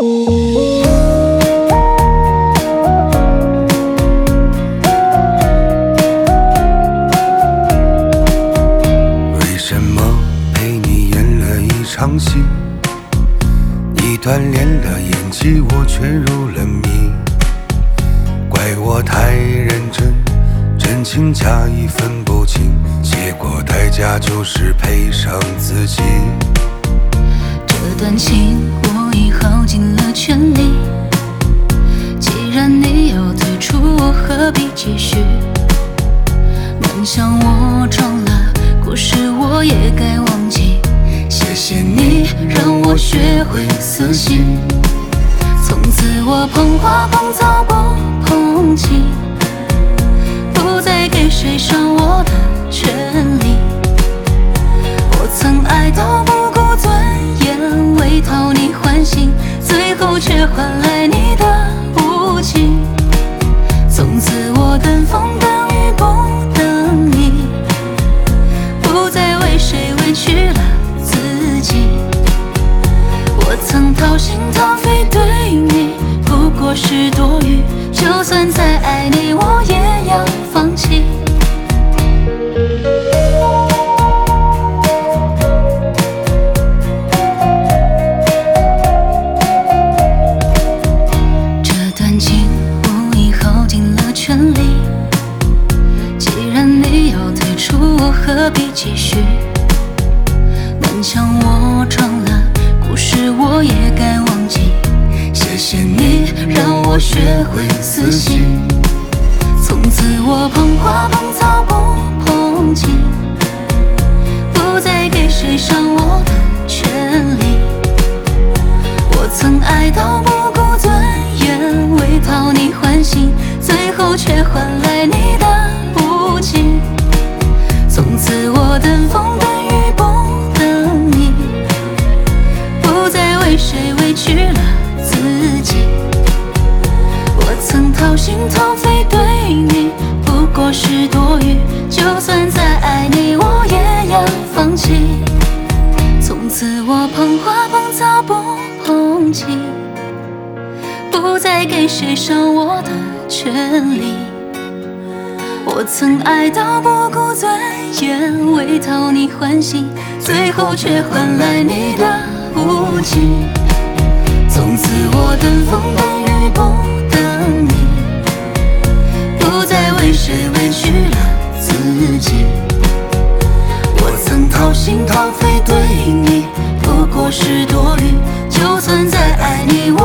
为什么陪你演了一场戏，你锻炼了演技，我却入了迷。怪我太认真，真情假意分不清，结果代价就是赔上自己。 这段情我已耗尽了全力，既然你要退出，我何必继续？能像我撞了故事，我也该忘记。谢谢你让我学会死心，从此我碰花碰草不碰情，不再给谁伤我的权利。我曾爱到不顾尊严，为讨你欢心，最后却换来你的无情。从此我等风等雨不等你，不再为谁委屈了自己。我曾掏心掏肺对你，不过是多余，就算再爱你，我也要放弃。这段情我已耗尽了全力，既然你要退出，我何必继续？南墙我撞了，故事我也该忘记。谢谢你让我学会死心，从此我碰花碰草不碰情，不再给谁伤我的权利。我曾爱到不顾尊严，为讨你欢心，最后却换来你的无情。从此我等风等雨不等你，不再为谁委屈了自己。我曾掏心掏肺对你，不过是多余，就算再爱你，我也要放弃。从此我碰花碰草不碰情，不再给谁伤我的权利。我曾爱到不顾尊严，为讨你欢心，最后却换来你的无情。从此我等风等雨不等你，不再为谁委屈了自己。我曾掏心掏肺对你，不过是多余，就算再爱你，